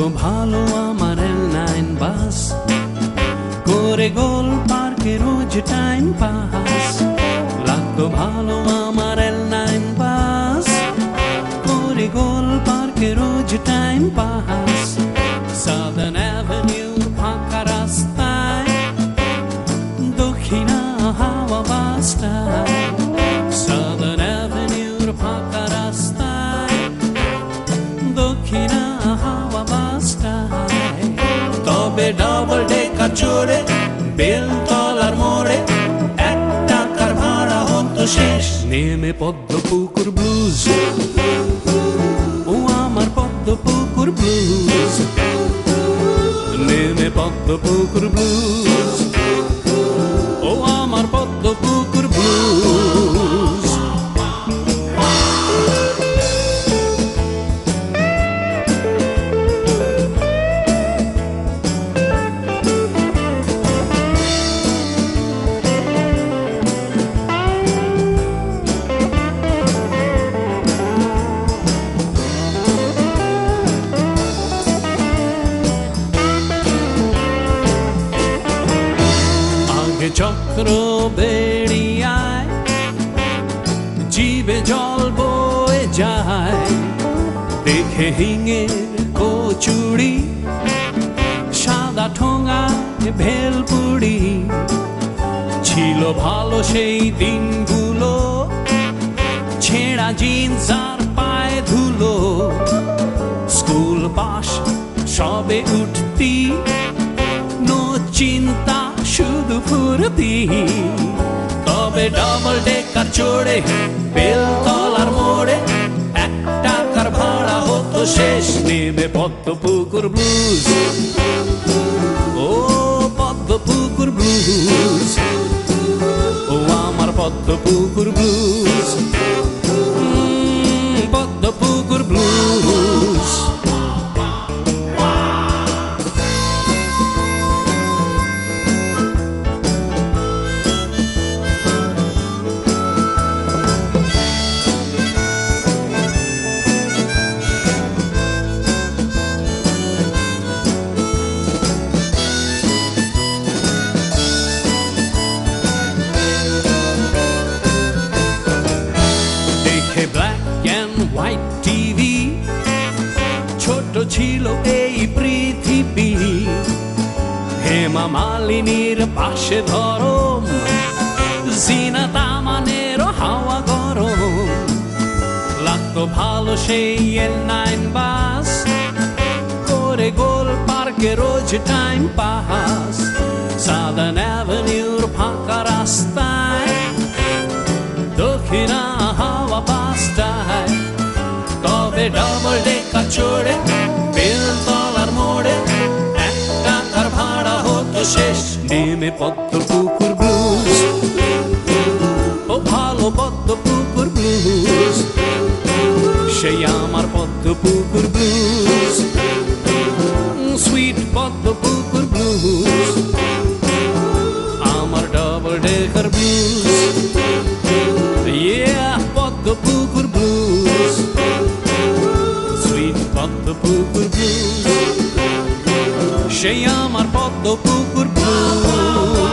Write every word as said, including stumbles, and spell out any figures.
ভালো আমার L nine বাস, করে গোল পার্কে রোজ টাইম পাস। লাগতো ভালো আমার এল নাইন বাস, করে গোল পার্কে রোজ টাইম পাস। সাদার্ন অ্যাভিনিউর ফাঁকা রাস্তায়, দক্ষিণা হাওয়া বাসটায়। সাদার্ন অ্যাভিনিউর ফাঁকা রাস্তায়, দক্ষিণা হাওয়া বাসটায়। তবে ডাবল ডেকার চড়ে বেলতলার মোড়ে এক টাকার ভাড়া হতো শেষ। নেমে পদ্মপুকুর ব্লুজ, ও আমার পদ্মপুকুর ব্লুজ। নেমে পদ্মপুকুর ব্লুজ, ও আমার পদ্মপুকুর ব্লুজ। চক্র বেড়িয়ায় জিবে জল বয়ে যায়, দেখে হিঙের কচুড়ি, সাদা ঠোঙা ভেলপুড়ি। ছিল ভালো সেই দিনগুলো, ছেঁড়া জিন্স আর পায়ে ধুলো। স্কুল পাশ সবে উঠতি, নো চিন্তা শুধু ফুর্তি। তবে ডাবল ডেকার চড়ে বেলতলার মোড়ে এক টাকার ভাড়া হতো শেষ। নেমে পদ্মপুকুর ব্লুজ, ও পদ্মপুকুর ব্লুজ, ও আমার Padmapukur blues, Padmapukur blues. White TV, ছোট ছিল এই পৃথিবী। হেমা মালিনীর পাশে ধরম, জিনাত আমানের হাওয়া গরম। লাগতো ভালো সেই এল নাইন বাস, করে গোল পার্কে রোজ টাইম পাস। সাদার্ন অ্যাভিনিউর ফাঁকা রাস্তায়, দক্ষিণা হাওয়া বাসটায়। তবে ডাবল ডেকার চড়ে বেলতলার মোড়ে এক টাকার ভাড়া হতো শেষ। নেমে পদ্মপুকুর ব্লুজ, ও ভালো পদ্মপুকুর ব্লুজ, সেই আমার Padmapukur blues, sweet Padmapukur blues, আমার double decker blues. Yeah, Padmapukur blues, sweet Padmapukur blues, সেই আমার পদ্মপুকুর ব্লুজ।